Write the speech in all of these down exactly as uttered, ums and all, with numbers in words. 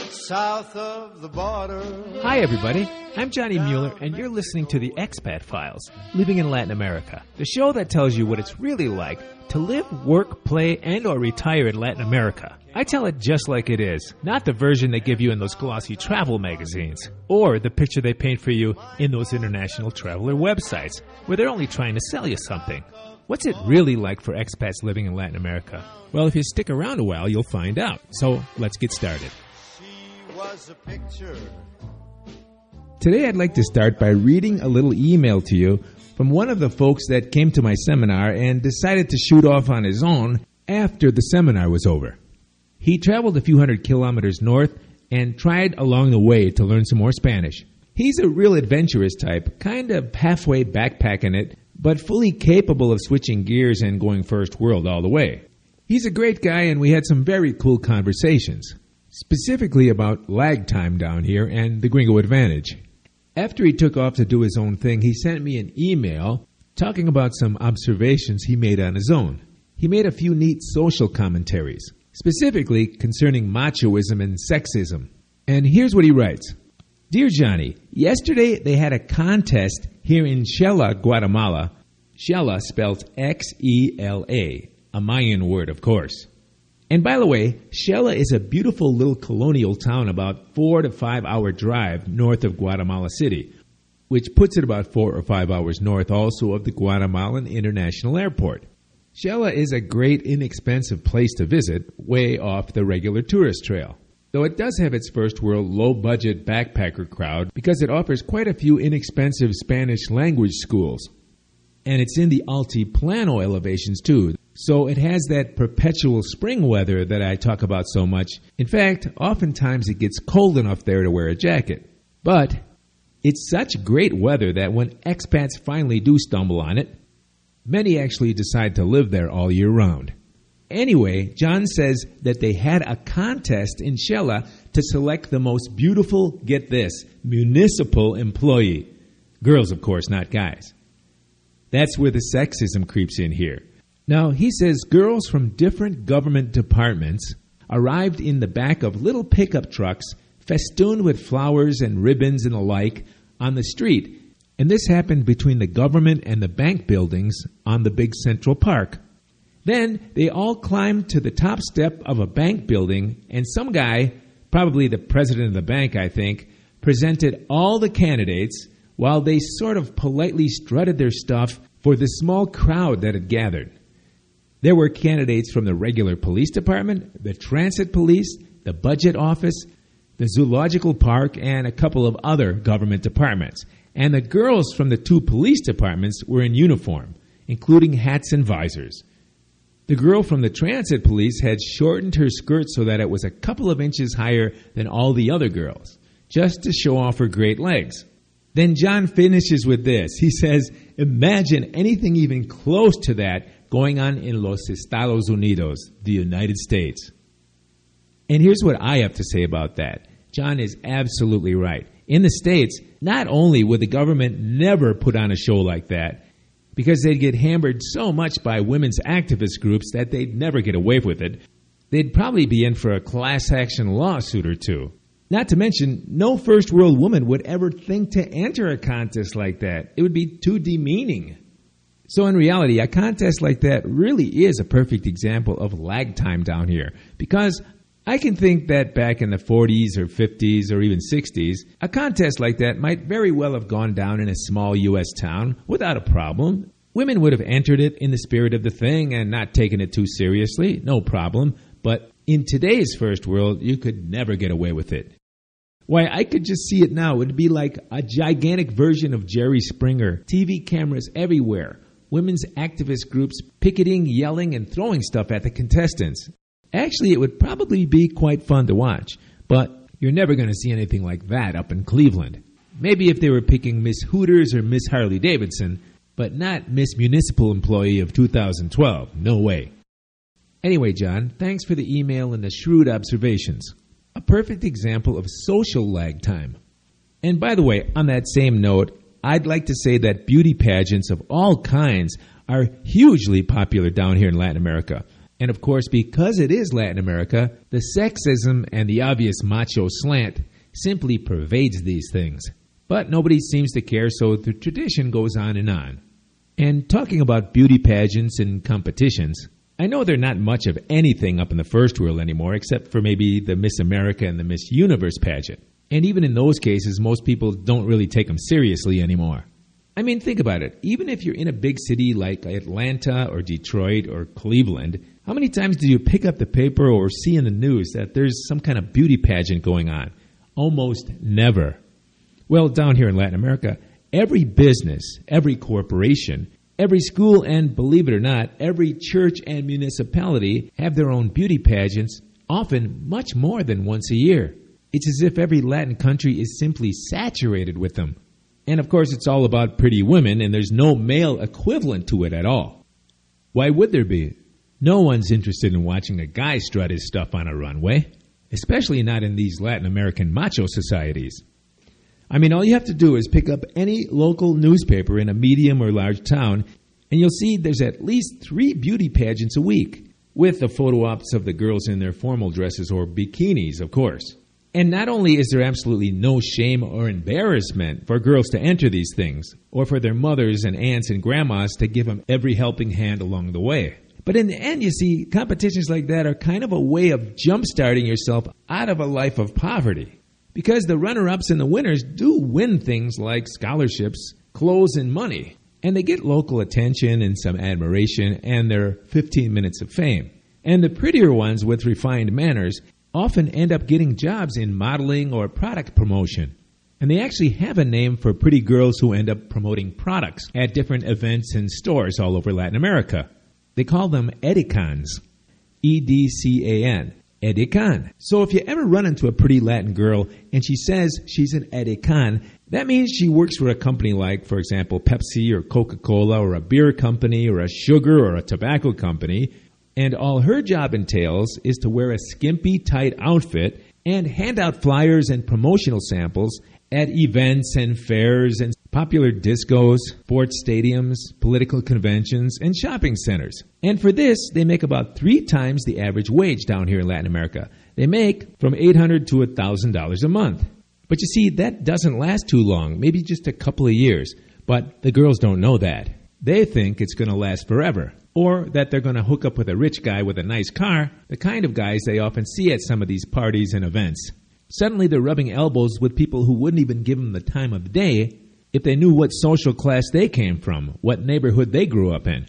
south of the border. Hi, everybody. I'm Johnny Mueller, and you're listening to the Expat Files, Living in Latin America, the show that tells you what it's really like to live, work, play, and or retire in Latin America. I tell it just like it is, not the version they give you in those glossy travel magazines, or the picture they paint for you in those international traveler websites, where they're only trying to sell you something. What's it really like for expats living in Latin America? Well, if you stick around a while, you'll find out. So, let's get started. She was a picture. Today I'd like to start by reading a little email to you from one of the folks that came to my seminar and decided to shoot off on his own after the seminar was over. He traveled a few hundred kilometers north and tried along the way to learn some more Spanish. He's a real adventurous type, kind of halfway backpacking it, but fully capable of switching gears and going first world all the way. He's a great guy, and we had some very cool conversations, specifically about lag time down here and the Gringo Advantage. After he took off to do his own thing, he sent me an email talking about some observations he made on his own. He made a few neat social commentaries, specifically concerning machoism and sexism. And here's what he writes. Dear Johnny, yesterday they had a contest here in Xela, Guatemala. Xela spelled X E L A, a Mayan word, of course. And by the way, Xela is a beautiful little colonial town about four to five hour drive north of Guatemala City, which puts it about four or five hours north also of the Guatemalan International Airport. Xela is a great, inexpensive place to visit, way off the regular tourist trail, though it does have its first world low-budget backpacker crowd because it offers quite a few inexpensive Spanish language schools. And it's in the Altiplano elevations too, so it has that perpetual spring weather that I talk about so much. In fact, oftentimes it gets cold enough there to wear a jacket. But it's such great weather that when expats finally do stumble on it, many actually decide to live there all year round. Anyway, John says that they had a contest in Xela to select the most beautiful, get this, municipal employee. Girls, of course, not guys. That's where the sexism creeps in here. Now, he says girls from different government departments arrived in the back of little pickup trucks festooned with flowers and ribbons and the like on the street. And this happened between the government and the bank buildings on the big Central Park. Then they all climbed to the top step of a bank building, and some guy, probably the president of the bank, I think, presented all the candidates while they sort of politely strutted their stuff for the small crowd that had gathered. There were candidates from the regular police department, the transit police, the budget office, the zoological park, and a couple of other government departments. And the girls from the two police departments were in uniform, including hats and visors. The girl from the transit police had shortened her skirt so that it was a couple of inches higher than all the other girls, just to show off her great legs. Then John finishes with this. He says, imagine anything even close to that going on in Los Estados Unidos, the United States. And here's what I have to say about that. John is absolutely right. In the States, not only would the government never put on a show like that, because they'd get hammered so much by women's activist groups that they'd never get away with it, they'd probably be in for a class action lawsuit or two. Not to mention, no first world woman would ever think to enter a contest like that. It would be too demeaning. So in reality, a contest like that really is a perfect example of lag time down here, because I can think that back in the forties or fifties or even sixties, a contest like that might very well have gone down in a small U S town without a problem. Women would have entered it in the spirit of the thing and not taken it too seriously, no problem. But in today's first world, you could never get away with it. Why, I could just see it now. It would be like a gigantic version of Jerry Springer, T V cameras everywhere, women's activist groups picketing, yelling, and throwing stuff at the contestants. Actually, it would probably be quite fun to watch, but you're never going to see anything like that up in Cleveland. Maybe if they were picking Miss Hooters or Miss Harley Davidson, but not Miss Municipal Employee of two thousand twelve. No way. Anyway, John, thanks for the email and the shrewd observations. A perfect example of social lag time. And by the way, on that same note, I'd like to say that beauty pageants of all kinds are hugely popular down here in Latin America. And of course, because it is Latin America, the sexism and the obvious macho slant simply pervades these things. But nobody seems to care, so the tradition goes on and on. And talking about beauty pageants and competitions, I know they're not much of anything up in the first world anymore, except for maybe the Miss America and the Miss Universe pageant. And even in those cases, most people don't really take them seriously anymore. I mean, think about it. Even if you're in a big city like Atlanta or Detroit or Cleveland, how many times do you pick up the paper or see in the news that there's some kind of beauty pageant going on? Almost never. Well, down here in Latin America, every business, every corporation, every school, and believe it or not, every church and municipality have their own beauty pageants, often much more than once a year. It's as if every Latin country is simply saturated with them. And of course, it's all about pretty women, and there's no male equivalent to it at all. Why would there be? No one's interested in watching a guy strut his stuff on a runway, especially not in these Latin American macho societies. I mean, all you have to do is pick up any local newspaper in a medium or large town, and you'll see there's at least three beauty pageants a week, with the photo ops of the girls in their formal dresses or bikinis, of course. And not only is there absolutely no shame or embarrassment for girls to enter these things, or for their mothers and aunts and grandmas to give them every helping hand along the way, but in the end, you see, competitions like that are kind of a way of jump-starting yourself out of a life of poverty. Because the runner-ups and the winners do win things like scholarships, clothes, and money. And they get local attention and some admiration and their fifteen minutes of fame. And the prettier ones with refined manners often end up getting jobs in modeling or product promotion. And they actually have a name for pretty girls who end up promoting products at different events and stores all over Latin America. They call them edicans. E D C A N. Edican. So if you ever run into a pretty Latin girl and she says she's an edican, that means she works for a company like, for example, Pepsi or Coca-Cola or a beer company or a sugar or a tobacco company, and all her job entails is to wear a skimpy, tight outfit and hand out flyers and promotional samples at events and fairs and popular discos, sports stadiums, political conventions, and shopping centers. And for this, they make about three times the average wage down here in Latin America. They make from eight hundred dollars to one thousand dollars a month. But you see, that doesn't last too long, maybe just a couple of years. But the girls don't know that. They think it's going to last forever, or that they're going to hook up with a rich guy with a nice car, the kind of guys they often see at some of these parties and events. Suddenly they're rubbing elbows with people who wouldn't even give them the time of day if they knew what social class they came from, what neighborhood they grew up in.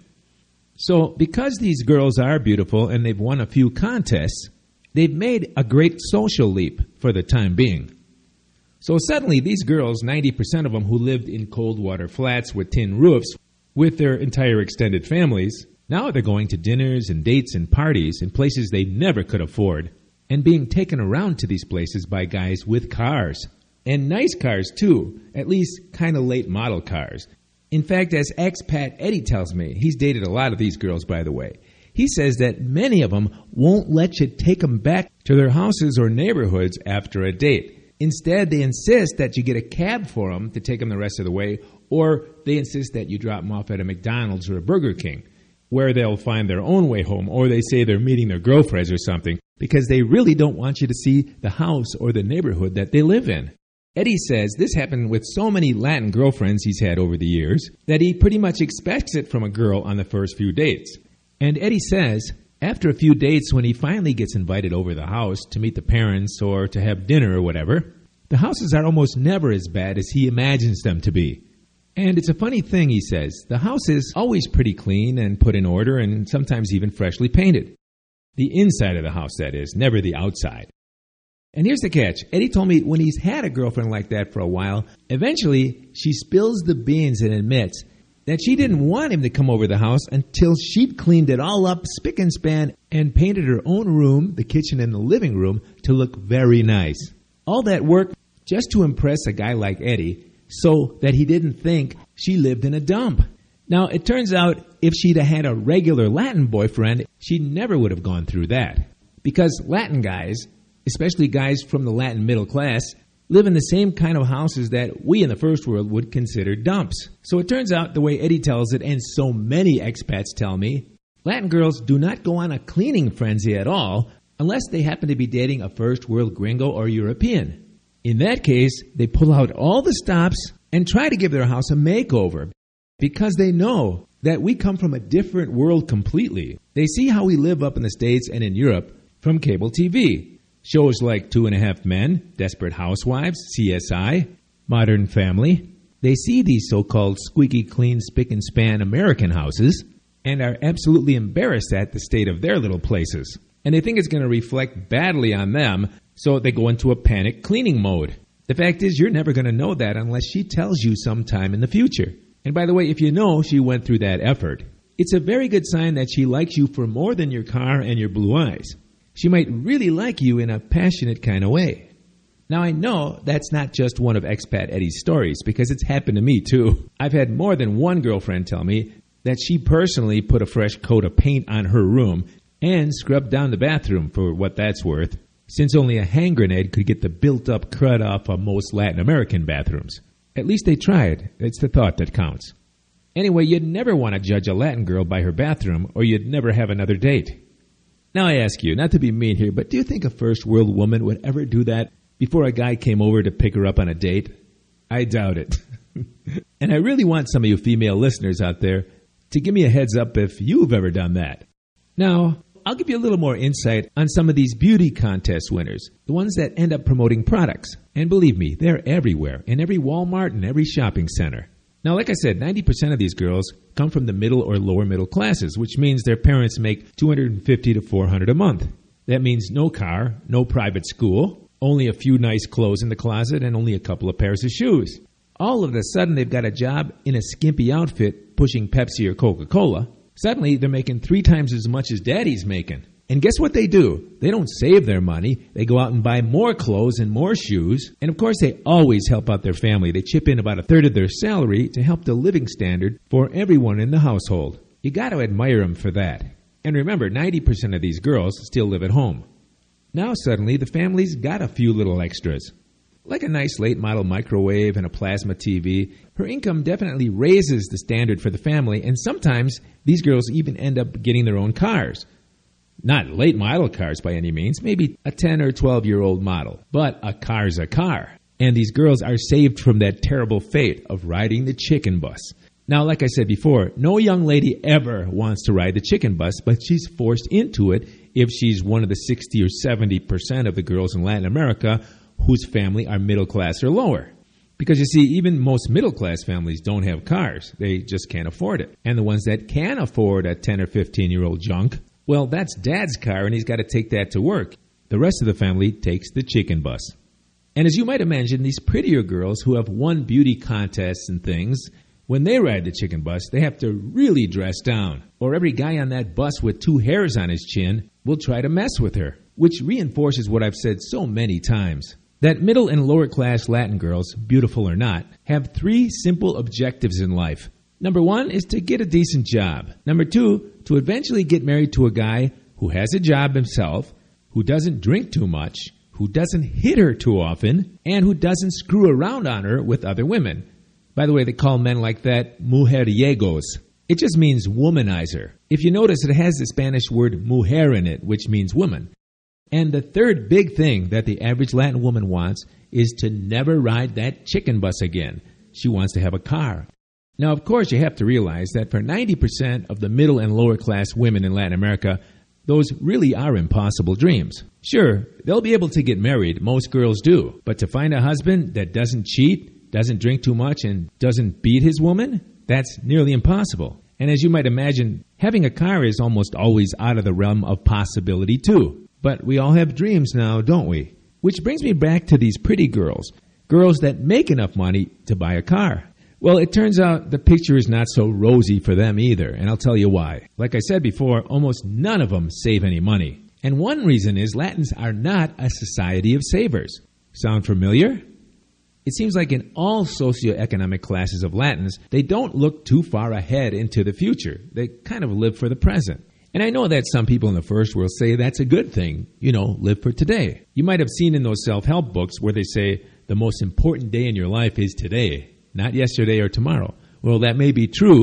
So because these girls are beautiful and they've won a few contests, they've made a great social leap for the time being. So suddenly these girls, ninety percent of them who lived in cold water flats with tin roofs with their entire extended families, now they're going to dinners and dates and parties in places they never could afford, and being taken around to these places by guys with cars. And nice cars, too, at least kind of late model cars. In fact, as expat Eddie tells me, he's dated a lot of these girls, by the way, he says that many of them won't let you take them back to their houses or neighborhoods after a date. Instead, they insist that you get a cab for them to take them the rest of the way, or they insist that you drop them off at a McDonald's or a Burger King, where they'll find their own way home, or they say they're meeting their girlfriends or something, because they really don't want you to see the house or the neighborhood that they live in. Eddie says this happened with so many Latin girlfriends he's had over the years that he pretty much expects it from a girl on the first few dates. And Eddie says after a few dates, when he finally gets invited over the house to meet the parents or to have dinner or whatever, the houses are almost never as bad as he imagines them to be. And it's a funny thing, he says. The house is always pretty clean and put in order and sometimes even freshly painted. The inside of the house, that is, never the outside. And here's the catch. Eddie told me when he's had a girlfriend like that for a while, eventually she spills the beans and admits that she didn't want him to come over the house until she'd cleaned it all up spick and span and painted her own room, the kitchen and the living room, to look very nice. All that work just to impress a guy like Eddie so that he didn't think she lived in a dump. Now, it turns out if she'd have had a regular Latin boyfriend, she never would have gone through that. Because Latin guys, especially guys from the Latin middle class, live in the same kind of houses that we in the first world would consider dumps. So it turns out, the way Eddie tells it, and so many expats tell me, Latin girls do not go on a cleaning frenzy at all unless they happen to be dating a first world gringo or European. In that case, they pull out all the stops and try to give their house a makeover because they know that we come from a different world completely. They see how we live up in the States and in Europe from cable T V. Shows like Two and a Half Men, Desperate Housewives, C S I, Modern Family. They see these so-called squeaky clean spick and span American houses and are absolutely embarrassed at the state of their little places. And they think it's going to reflect badly on them, so they go into a panic cleaning mode. The fact is, you're never going to know that unless she tells you sometime in the future. And by the way, if you know she went through that effort, it's a very good sign that she likes you for more than your car and your blue eyes. She might really like you in a passionate kind of way. Now, I know that's not just one of Expat Eddie's stories, because it's happened to me, too. I've had more than one girlfriend tell me that she personally put a fresh coat of paint on her room and scrubbed down the bathroom for what that's worth, since only a hand grenade could get the built-up crud off of most Latin American bathrooms. At least they tried. It's the thought that counts. Anyway, you'd never want to judge a Latin girl by her bathroom, or you'd never have another date. Now I ask you, not to be mean here, but do you think a first-world woman would ever do that before a guy came over to pick her up on a date? I doubt it. And I really want some of you female listeners out there to give me a heads up if you've ever done that. Now, I'll give you a little more insight on some of these beauty contest winners, the ones that end up promoting products. And believe me, they're everywhere, in every Walmart and every shopping center. Now, like I said, ninety percent of these girls come from the middle or lower middle classes, which means their parents make two hundred fifty to four hundred dollars a month. That means no car, no private school, only a few nice clothes in the closet, and only a couple of pairs of shoes. All of a sudden, they've got a job in a skimpy outfit pushing Pepsi or Coca-Cola. Suddenly, they're making three times as much as Daddy's making. And guess what they do? They don't save their money. They go out and buy more clothes and more shoes. And of course, they always help out their family. They chip in about a third of their salary to help the living standard for everyone in the household. You got to admire them for that. And remember, ninety percent of these girls still live at home. Now suddenly, the family's got a few little extras. Like a nice late model microwave and a plasma T V, her income definitely raises the standard for the family, and sometimes these girls even end up getting their own cars. Not late model cars by any means, maybe a ten or twelve year old model, but a car's a car. And these girls are saved from that terrible fate of riding the chicken bus. Now, like I said before, no young lady ever wants to ride the chicken bus, but she's forced into it if she's one of the sixty or seventy percent of the girls in Latin America whose family are middle class or lower. Because you see, even most middle class families don't have cars. They just can't afford it. And the ones that can afford a ten or fifteen year old junk, well, that's Dad's car and he's got to take that to work. The rest of the family takes the chicken bus. And as you might imagine, these prettier girls who have won beauty contests and things, when they ride the chicken bus, they have to really dress down. Or every guy on that bus with two hairs on his chin will try to mess with her, which reinforces what I've said so many times. That middle and lower class Latin girls, beautiful or not, have three simple objectives in life. Number one is to get a decent job. Number two, to eventually get married to a guy who has a job himself, who doesn't drink too much, who doesn't hit her too often, and who doesn't screw around on her with other women. By the way, they call men like that mujeriegos. It just means womanizer. If you notice, it has the Spanish word mujer in it, which means woman. And the third big thing that the average Latin woman wants is to never ride that chicken bus again. She wants to have a car. Now, of course, you have to realize that for ninety percent of the middle and lower class women in Latin America, those really are impossible dreams. Sure, they'll be able to get married, most girls do, but to find a husband that doesn't cheat, doesn't drink too much, and doesn't beat his woman, that's nearly impossible. And as you might imagine, having a car is almost always out of the realm of possibility too. But we all have dreams now, don't we? Which brings me back to these pretty girls, girls that make enough money to buy a car. Well, it turns out the picture is not so rosy for them either, and I'll tell you why. Like I said before, almost none of them save any money. And one reason is Latins are not a society of savers. Sound familiar? It seems like in all socioeconomic classes of Latins, they don't look too far ahead into the future. They kind of live for the present. And I know that some people in the first world say that's a good thing. You know, live for today. You might have seen in those self-help books where they say the most important day in your life is today, not yesterday or tomorrow. Well, that may be true,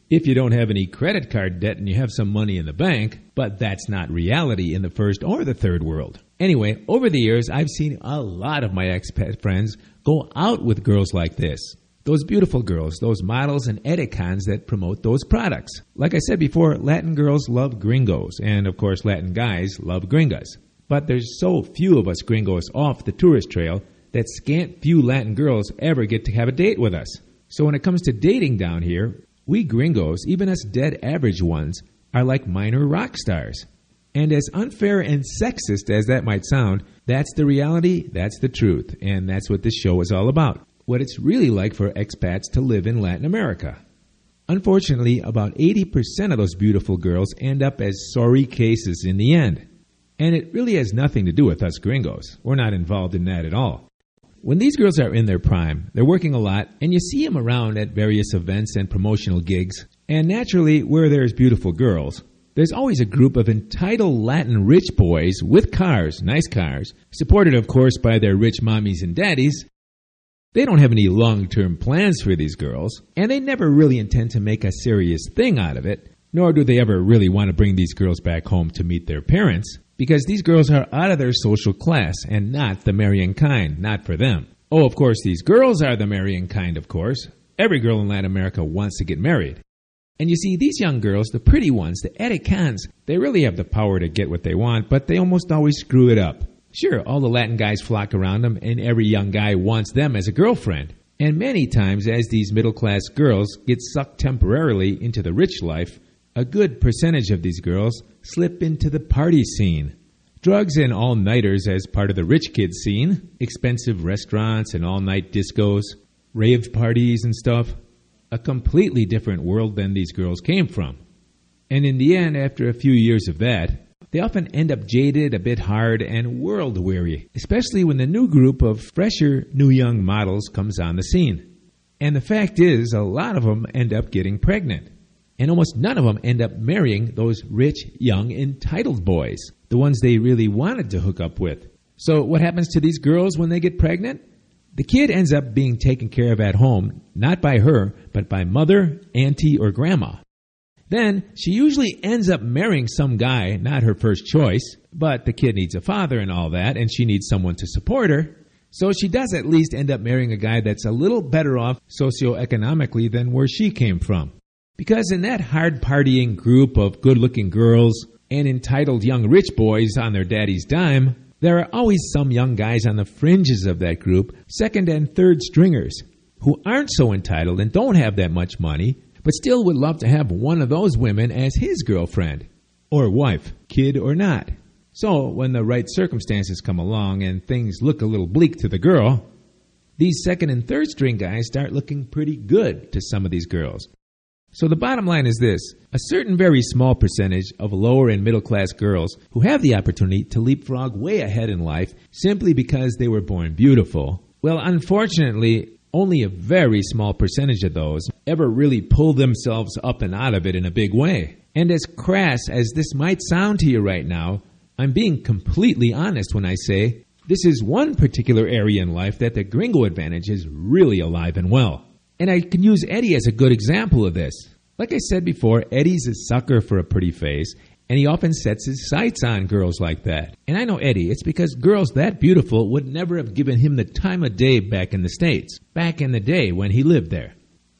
if you don't have any credit card debt and you have some money in the bank, but that's not reality in the first or the third world. Anyway, over the years, I've seen a lot of my expat friends go out with girls like this. Those beautiful girls, those models and edicons that promote those products. Like I said before, Latin girls love gringos, and of course Latin guys love gringas. But there's so few of us gringos off the tourist trail that scant few Latin girls ever get to have a date with us. So when it comes to dating down here, we gringos, even us dead average ones, are like minor rock stars. And as unfair and sexist as that might sound, that's the reality, that's the truth, and that's what this show is all about. What it's really like for expats to live in Latin America. Unfortunately, about eighty percent of those beautiful girls end up as sorry cases in the end. And it really has nothing to do with us gringos. We're not involved in that at all. When these girls are in their prime, they're working a lot, and you see them around at various events and promotional gigs. And naturally, where there's beautiful girls, there's always a group of entitled Latin rich boys with cars, nice cars, supported of course by their rich mommies and daddies. They don't have any long-term plans for these girls, and they never really intend to make a serious thing out of it, nor do they ever really want to bring these girls back home to meet their parents, because these girls are out of their social class and not the marrying kind, not for them. Oh, of course, these girls are the marrying kind, of course. Every girl in Latin America wants to get married. And you see, these young girls, the pretty ones, the edicans, they really have the power to get what they want, but they almost always screw it up. Sure, all the Latin guys flock around them, and every young guy wants them as a girlfriend. And many times, as these middle-class girls get sucked temporarily into the rich life, a good percentage of these girls slip into the party scene. Drugs and all-nighters as part of the rich kid scene, expensive restaurants and all-night discos, rave parties and stuff. A completely different world than these girls came from. And in the end, after a few years of that, they often end up jaded, a bit hard, and world-weary, especially when the new group of fresher, new young models comes on the scene. And the fact is, a lot of them end up getting pregnant. And almost none of them end up marrying those rich, young, entitled boys, the ones they really wanted to hook up with. So what happens to these girls when they get pregnant? The kid ends up being taken care of at home, not by her, but by mother, auntie, or grandma. Then, she usually ends up marrying some guy, not her first choice, but the kid needs a father and all that, and she needs someone to support her. So she does at least end up marrying a guy that's a little better off socioeconomically than where she came from. Because in that hard-partying group of good-looking girls and entitled young rich boys on their daddy's dime, there are always some young guys on the fringes of that group, second and third stringers, who aren't so entitled and don't have that much money, but still would love to have one of those women as his girlfriend, or wife, kid or not. So, when the right circumstances come along and things look a little bleak to the girl, these second and third string guys start looking pretty good to some of these girls. So the bottom line is this: a certain very small percentage of lower and middle class girls who have the opportunity to leapfrog way ahead in life simply because they were born beautiful, well, unfortunately, only a very small percentage of those ever really pull themselves up and out of it in a big way. And as crass as this might sound to you right now, I'm being completely honest when I say this is one particular area in life that the gringo advantage is really alive and well. And I can use Eddie as a good example of this. Like I said before, Eddie's a sucker for a pretty face, and he often sets his sights on girls like that. And I know Eddie, it's because girls that beautiful would never have given him the time of day back in the States, back in the day when he lived there.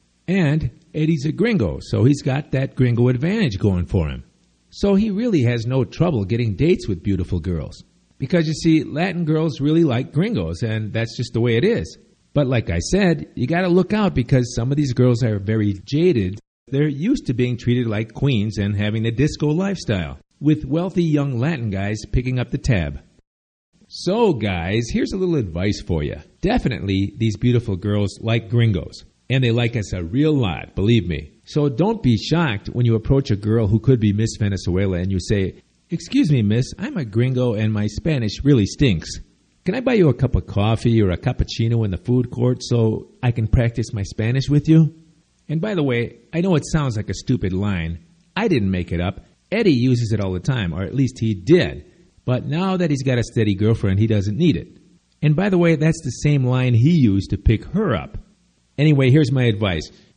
And Eddie's a gringo, so he's got that gringo advantage going for him. So he really has no trouble getting dates with beautiful girls. Because you see, Latin girls really like gringos, and that's just the way it is. But like I said, you gotta look out because some of these girls are very jaded. They're used to being treated like queens and having a disco lifestyle, with wealthy young Latin guys picking up the tab. So guys, here's a little advice for you. Definitely, these beautiful girls like gringos, and they like us a real lot, believe me. So don't be shocked when you approach a girl who could be Miss Venezuela and you say, "Excuse me, miss, I'm a gringo and my Spanish really stinks. Can I buy you a cup of coffee or a cappuccino in the food court so I can practice my Spanish with you?" And by the way, I know it sounds like a stupid line. I didn't make it up. Eddie uses it all the time, or at least he did. But now that he's got a steady girlfriend, he doesn't need it. And by the way, that's the same line he used to pick her up. Anyway, here's my advice.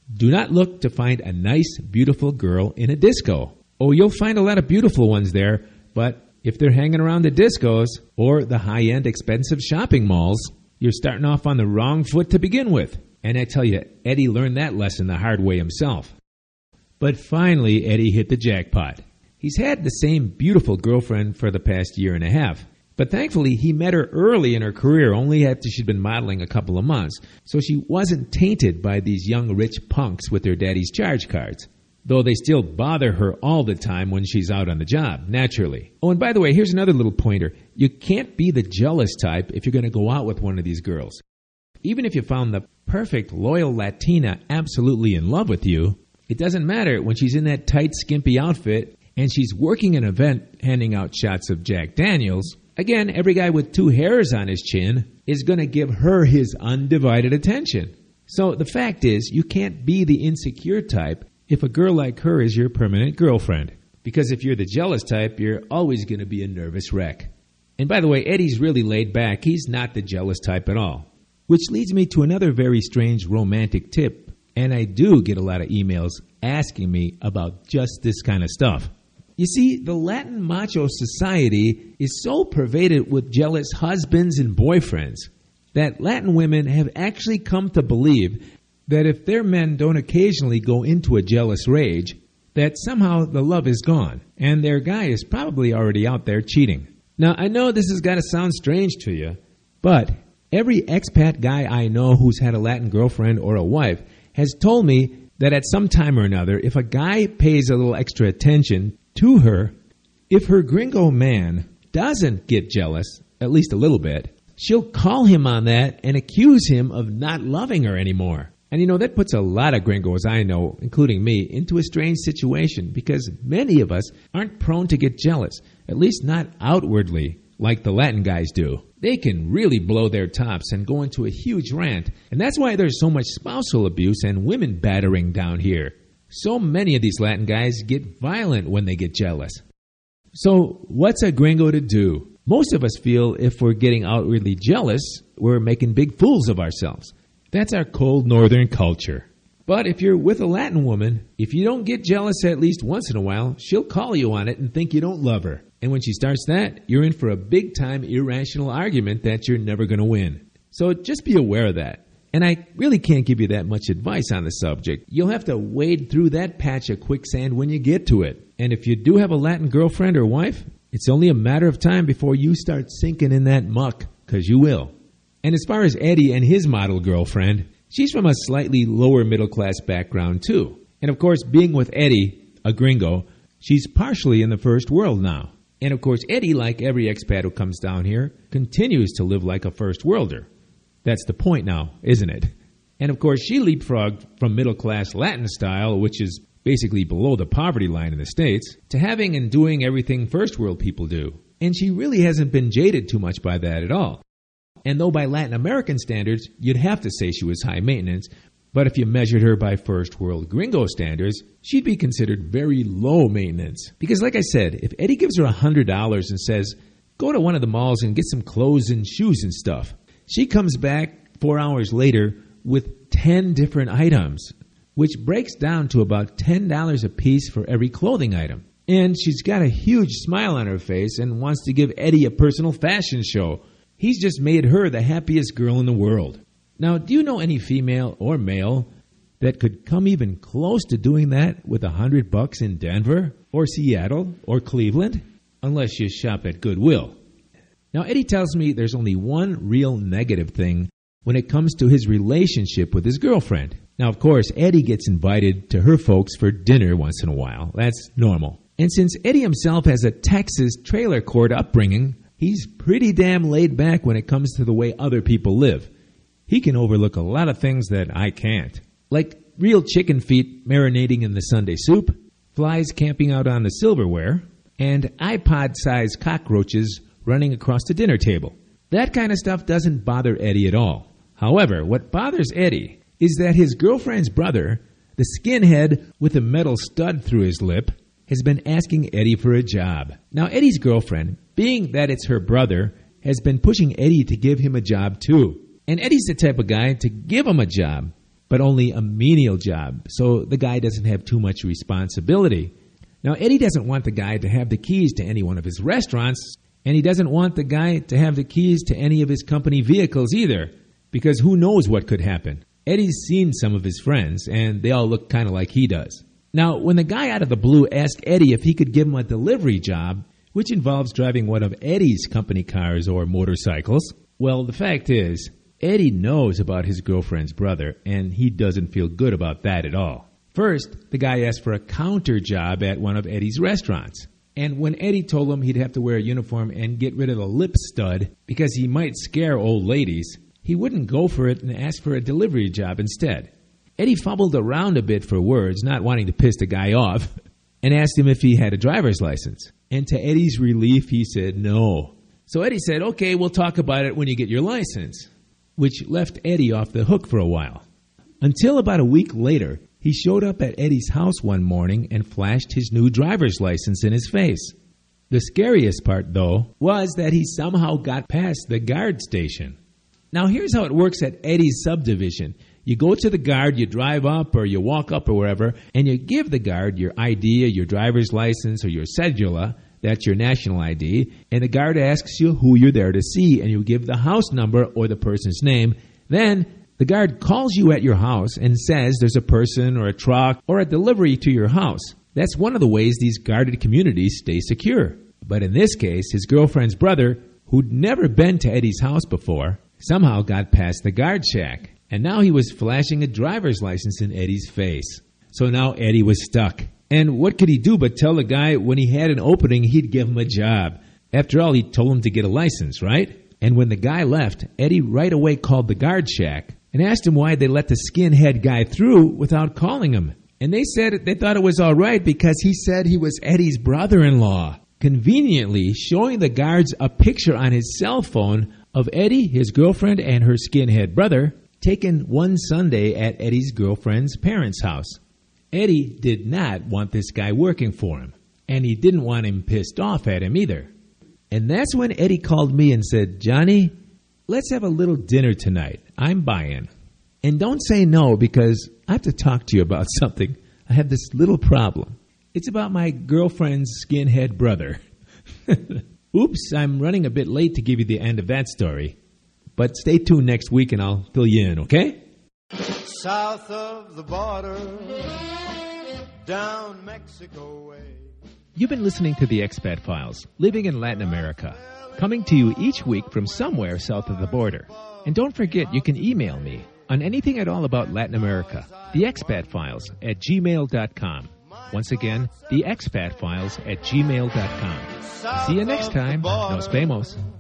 Do not look to find a nice, beautiful girl in a disco. Oh, you'll find a lot of beautiful ones there, but if they're hanging around the discos or the high-end expensive shopping malls, you're starting off on the wrong foot to begin with. And I tell you, Eddie learned that lesson the hard way himself. But finally, Eddie hit the jackpot. He's had the same beautiful girlfriend for the past year and a half. But thankfully, he met her early in her career, only after she'd been modeling a couple of months, so she wasn't tainted by these young rich punks with their daddy's charge cards. Though they still bother her all the time when she's out on the job, naturally. Oh, and by the way, here's another little pointer. You can't be the jealous type if you're going to go out with one of these girls. Even if you found the perfect, loyal Latina absolutely in love with you, it doesn't matter when she's in that tight, skimpy outfit and she's working an event handing out shots of Jack Daniels. Again, every guy with two hairs on his chin is going to give her his undivided attention. So the fact is, you can't be the insecure type if a girl like her is your permanent girlfriend. Because if you're the jealous type, you're always going to be a nervous wreck. And by the way, Eddie's really laid back. He's not the jealous type at all. Which leads me to another very strange romantic tip. And I do get a lot of emails asking me about just this kind of stuff. You see, the Latin macho society is so pervaded with jealous husbands and boyfriends that Latin women have actually come to believe that if their men don't occasionally go into a jealous rage, that somehow the love is gone, and their guy is probably already out there cheating. Now, I know this has got to sound strange to you, but every expat guy I know who's had a Latin girlfriend or a wife has told me that at some time or another, if a guy pays a little extra attention to her, if her gringo man doesn't get jealous, at least a little bit, she'll call him on that and accuse him of not loving her anymore. And you know, that puts a lot of gringos I know, including me, into a strange situation because many of us aren't prone to get jealous, at least not outwardly like the Latin guys do. They can really blow their tops and go into a huge rant, and that's why there's so much spousal abuse and women battering down here. So many of these Latin guys get violent when they get jealous. So what's a gringo to do? Most of us feel if we're getting outwardly jealous, we're making big fools of ourselves. That's our cold northern culture. But if you're with a Latin woman, if you don't get jealous at least once in a while, she'll call you on it and think you don't love her. And when she starts that, you're in for a big-time irrational argument that you're never going to win. So just be aware of that. And I really can't give you that much advice on the subject. You'll have to wade through that patch of quicksand when you get to it. And if you do have a Latin girlfriend or wife, it's only a matter of time before you start sinking in that muck, because you will. And as far as Eddie and his model girlfriend, she's from a slightly lower middle-class background too. And of course, being with Eddie, a gringo, she's partially in the first world now. And of course, Eddie, like every expat who comes down here, continues to live like a first worlder. That's the point now, isn't it? And of course, she leapfrogged from middle-class Latin style, which is basically below the poverty line in the States, to having and doing everything first world people do. And she really hasn't been jaded too much by that at all. And though by Latin American standards, you'd have to say she was high maintenance, but if you measured her by first world gringo standards, she'd be considered very low maintenance. Because like I said, if Eddie gives her one hundred dollars and says, go to one of the malls and get some clothes and shoes and stuff, she comes back four hours later with ten different items, which breaks down to about ten dollars a piece for every clothing item. And she's got a huge smile on her face and wants to give Eddie a personal fashion show. He's just made her the happiest girl in the world. Now, do you know any female or male that could come even close to doing that with a hundred bucks in Denver or Seattle or Cleveland? Unless you shop at Goodwill. Now, Eddie tells me there's only one real negative thing when it comes to his relationship with his girlfriend. Now, of course, Eddie gets invited to her folks for dinner once in a while. That's normal. And since Eddie himself has a Texas trailer court upbringing, he's pretty damn laid back when it comes to the way other people live. He can overlook a lot of things that I can't. Like real chicken feet marinating in the Sunday soup, flies camping out on the silverware, and iPod-sized cockroaches running across the dinner table. That kind of stuff doesn't bother Eddie at all. However, what bothers Eddie is that his girlfriend's brother, the skinhead with a metal stud through his lip, has been asking Eddie for a job. Now, Eddie's girlfriend, being that it's her brother, has been pushing Eddie to give him a job too. And Eddie's the type of guy to give him a job. but only a menial job, so the guy doesn't have too much responsibility. Now, Eddie doesn't want the guy to have the keys to any one of his restaurants, and he doesn't want the guy to have the keys to any of his company vehicles either, because who knows what could happen. Eddie's seen some of his friends, and they all look kind of like he does. Now, when the guy out of the blue asked Eddie if he could give him a delivery job, which involves driving one of Eddie's company cars or motorcycles, well, the fact is, Eddie knows about his girlfriend's brother, and he doesn't feel good about that at all. First, the guy asked for a counter job at one of Eddie's restaurants. And when Eddie told him he'd have to wear a uniform and get rid of the lip stud because he might scare old ladies, he wouldn't go for it and asked for a delivery job instead. Eddie fumbled around a bit for words, not wanting to piss the guy off, and asked him if he had a driver's license. And to Eddie's relief, he said no. So Eddie said, okay, we'll talk about it when you get your license, which left Eddie off the hook for a while. Until about a week later, he showed up at Eddie's house one morning and flashed his new driver's license in his face. The scariest part, though, was that he somehow got past the guard station. Now, here's how it works at Eddie's subdivision. You go to the guard, you drive up or you walk up or wherever, and you give the guard your I D, your driver's license, or your cedula. That's your national I D. And the guard asks you who you're there to see, and you give the house number or the person's name. Then the guard calls you at your house and says there's a person or a truck or a delivery to your house. That's one of the ways these guarded communities stay secure. But in this case, his girlfriend's brother, who'd never been to Eddie's house before, somehow got past the guard shack. And now he was flashing a driver's license in Eddie's face. So now Eddie was stuck. And what could he do but tell the guy when he had an opening, he'd give him a job? After all, he told him to get a license, right? And when the guy left, Eddie right away called the guard shack and asked him why they let the skinhead guy through without calling him. And they said they thought it was all right because he said he was Eddie's brother-in-law, conveniently showing the guards a picture on his cell phone of Eddie, his girlfriend, and her skinhead brother, taken one Sunday at Eddie's girlfriend's parents' house. Eddie did not want this guy working for him, and he didn't want him pissed off at him either. And that's when Eddie called me and said, Johnny, let's have a little dinner tonight. I'm buying. And don't say no because I have to talk to you about something. I have this little problem. It's about my girlfriend's skinhead brother. Oops, I'm running a bit late to give you the end of that story. But stay tuned next week and I'll fill you in, okay? South of the border, down Mexico way. You've been listening to the Expat Files, living in Latin America, coming to you each week from somewhere south of the border. And don't forget, you can email me on anything at all about Latin America, the expat files at gmail dot com. Once again, the expat files at gmail dot com. See you next time. Nos vemos.